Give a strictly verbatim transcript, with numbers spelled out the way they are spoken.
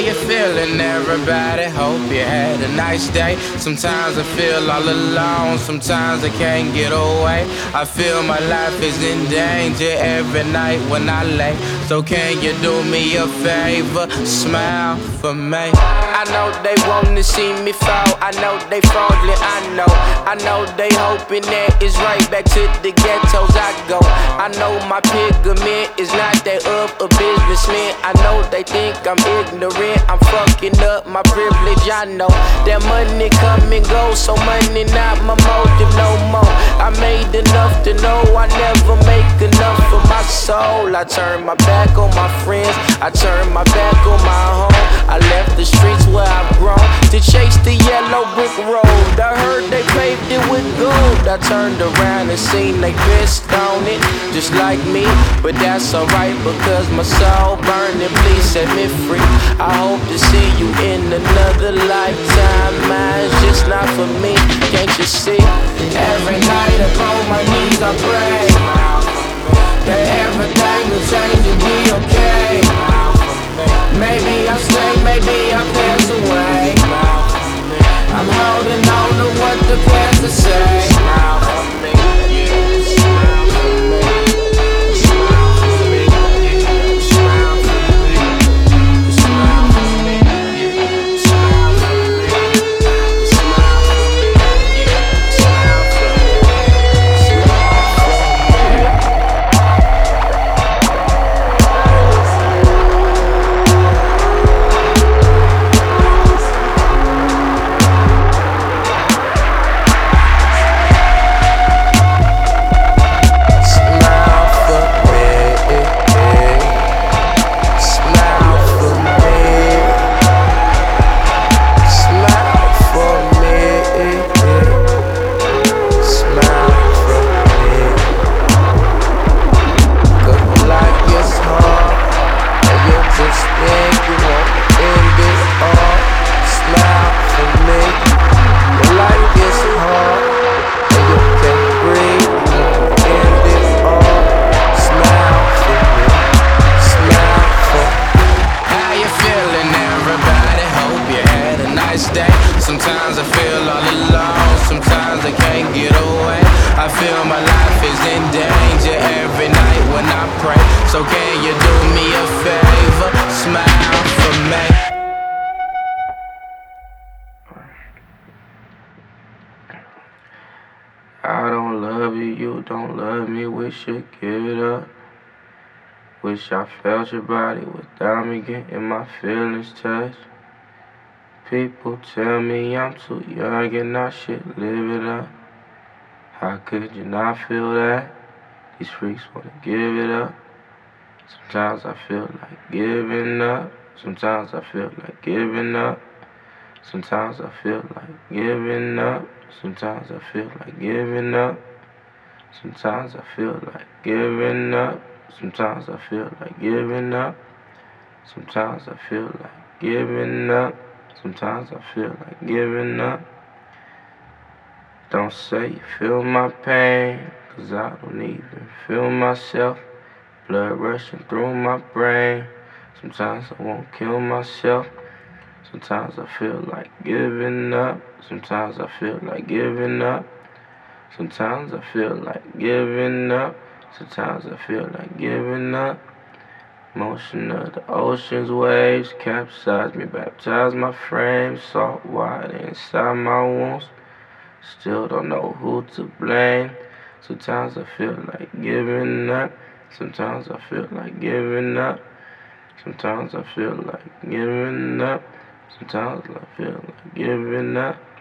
you feeling, everybody? Hope you had a nice day. Sometimes I feel all alone, sometimes I can't get away. I feel my life is in danger every night when I lay. So can you do me a favor? Smile for me. I know they wanna see me fall, I know they fraudulent, I know I know they hoping that it's right back to the ghettos I go. I know my pigment is not that of a businessman. I know they think I'm ignorant, I'm fucking up my privilege. I know that money come and go, so money not my motive no more. I made enough to know I never make enough for my soul. I turn my back on my friends, I turn my back on my home. I left the streets where I've grown to chase the yellow brick road. I heard they paved it with gold. I turned around and seen they pissed on it, just like me. But that's alright because my soul burning. Please set me free. I hope to see you in another lifetime. Mine's just not for me, can't you see? Every night upon my knees I pray that everything will change and be okay. Maybe I'll stay, maybe I'll pass away. I'm holding on to what the past will say. Sometimes I feel all alone, sometimes I can't get away. I feel my life is in danger every night when I pray. So can you do me a favor? Smile for me. I don't love you, you don't love me, we should give it up. Wish I felt your body without me getting my feelings touched. People tell me I'm too young and I should live it up. How could you not feel that? These freaks wanna give it up. Sometimes I feel like giving up. Sometimes I feel like giving up. Sometimes I feel like giving up. Sometimes I feel like giving up. Sometimes I feel like giving up. Sometimes I feel like giving up. Sometimes I feel like giving up. Sometimes I feel like giving up. Don't say you feel my pain, cause I don't even feel myself. Blood rushing through my brain. Sometimes I won't kill myself. Sometimes I feel like giving up. Sometimes I feel like giving up. Sometimes I feel like giving up. Sometimes I feel like giving up. Motion of the ocean's waves capsize me, baptize my frame. Salt water inside my wounds. Still don't know who to blame. Sometimes I feel like giving up. Sometimes I feel like giving up. Sometimes I feel like giving up. Sometimes I feel like giving up.